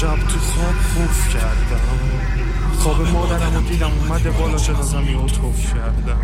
شب تو خواب خوف کردم، خواب مادرم رو دیدم اومده بالا جنازمی رو توف کردم.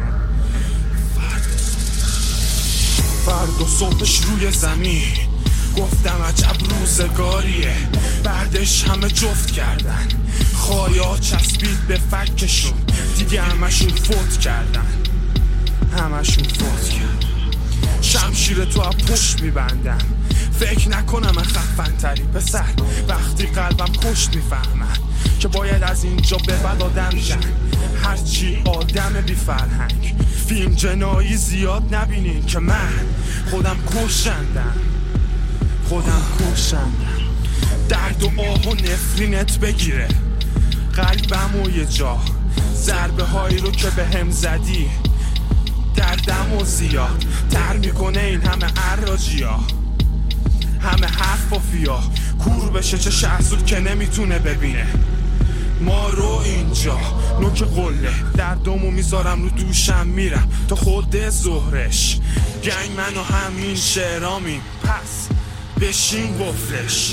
فردا صبحش روی زمین گفتم عجب روزگاریه، بعدش همه جفت کردن، خایا چسبید به فکشون، دیگه همشون فوت کردن، همشون فوت کردن. شمشیر تو از پشت میبندم، فکر نکنم من خفن تری پسر، وقتی قلبم کشت میفهمم که باید از اینجا به بعد آدم شن، هرچی آدم بی فرهنگ. فیلم جنایی زیاد نبینین که من خودم کشندم، خودم کشندم. درد و آه و نفرینت بگیره قلبم و یه جا، ضربه هایی رو که به هم زدی دردم و زیاد تر میکنه این همه عراجی ها، همه حرف و فیا کور بشه چه شهزود که نمیتونه ببینه ما رو اینجا. نوک قله دردمو میذارم رو دوشم میرم تا خود ظهرش، گنگ من و همین شعرامیم، پس بشین وفلش،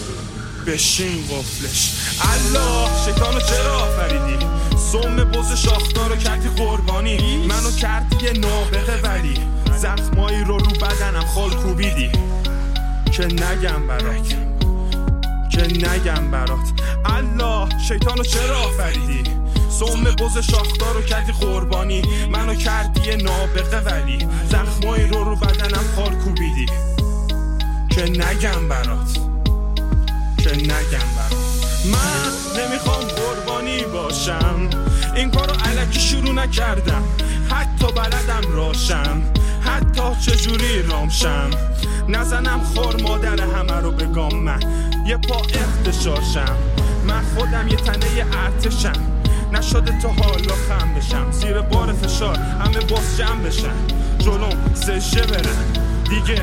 بشین وفلش. الله شیطانو چرا آفریدی، سم بز شاخدار رو کردی قربانی، منو کردی یه نابغه ولی زخمایی رو بدنم خال کوبیدی، که نگم برات، که نگم برات. الله شیطانو چرا آفریدی، سم بز شاخدار رو کردی قربانی، منو کردی یه نابغه ولی زخمایی رو بدنم خال کوبیدی، که نگم برات، که نگم برات. من نمیخوام قربانی باشم، این کارو الکی شروع نکردم، حتی بلدم راشم، حتی چجوری رامشم، نزنم خور مادر همه رو بگم، من یه پا اختشاشم، من خودم یه تنه ارتشم، نشده تا حالا خم بشم، زیر بار فشار همه باز جمع بشن، جلوم سجه برن، دیگه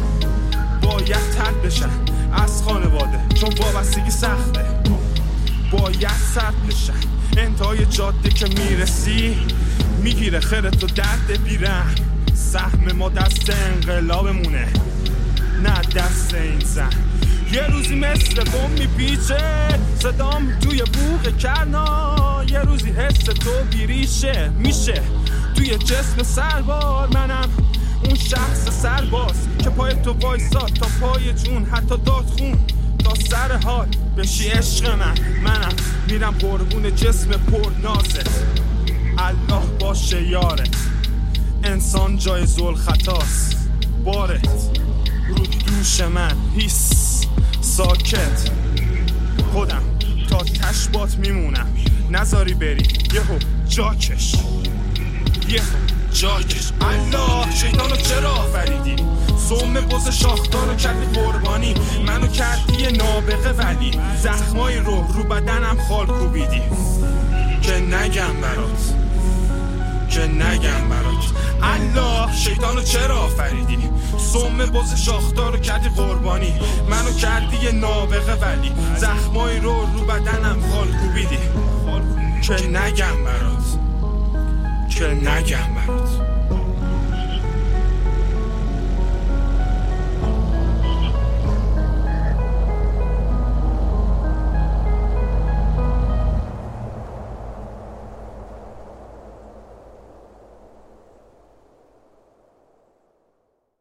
باید ترد بشن از خانواده، چون وابستگی سخته، باید سرد بشن. انتهای جاده که میرسی میگیره خیرت و درد بیرم، سهم ما دست انقلابمونه نه دست این زن. یه روزی مثل بوم میپیچه صدام توی بوق کرنا، یه روزی حس تو بیریشه میشه توی جسم سربار، منم اون شخص سرباز که پای تو وایساد تا پای جون، حتی داد خون تا سر حال بشی عشق منم میرم قربون جسم پر نازت، الله باشه یارت. انسان جای زل خطاست، بارت رو دوش من هیس ساکت، خودم تا تشبات میمونم، نذاری بری یهو جاکش، یهو جاکش. الله شیطانو چرا آفریدی، سم بز شاخدار رو کردی قربانی، منو کردی یه نابغه ولی زخمایی رو بدنم خال کوبیدی، که نگم برات، که نگم برات. الله شیطانو چرا آفریدی، سم بز شاخدار رو کردی قربانی، منو کردی یه نابغه ولی زخمایی رو بدنم خال کوبیدی، که نگم برات، که نگم برات.